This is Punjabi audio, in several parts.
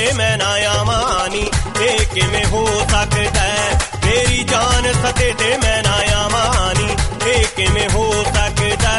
ਤੇ ਮੈਂ ਨਾ ਆਵਾਂ ਨੀ, ਇਹ ਕਿਵੇਂ ਹੋ ਸਕਦਾ ਮੇਰੀ ਜਾਨ ਸਤੇ ਤੇ ਮੈਂ ਨਾ ਆਵਾਂ ਨੀ, ਇਹ ਕਿਵੇਂ ਹੋ ਸਕਦਾ।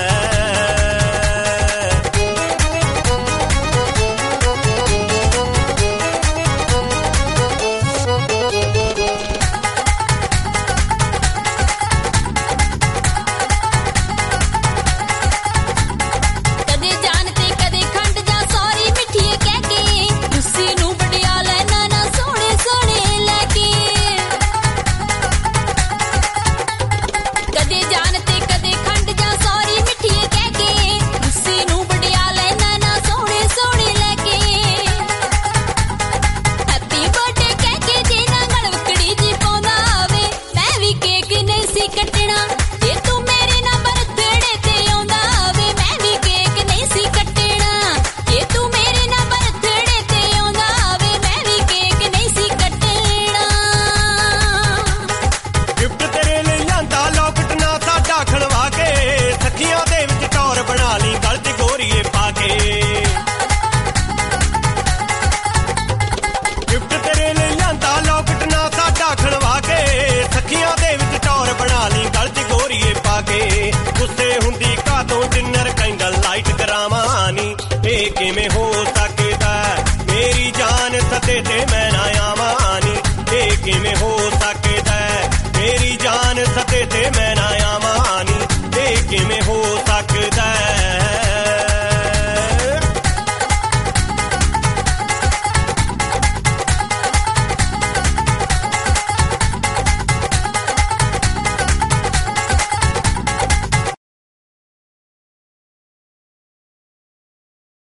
ਕਿਵੇਂ ਹੋ ਸਕਦਾ ਮੇਰੀ ਜਾਨ ਸਤੇ ਤੇ ਮੈਂ ਨਾ ਆਵਾਂ ਨੀ, ਇਹ ਕਿਵੇਂ ਹੋ ਸਕਦਾ ਮੇਰੀ ਜਾਨ ਸਤੇ ਤੇ ਮੈਂ ਨਾ ਆਵਾਂ ਨੀ, ਇਹ ਕਿਵੇਂ ਹੋ ਸਕਦਾ।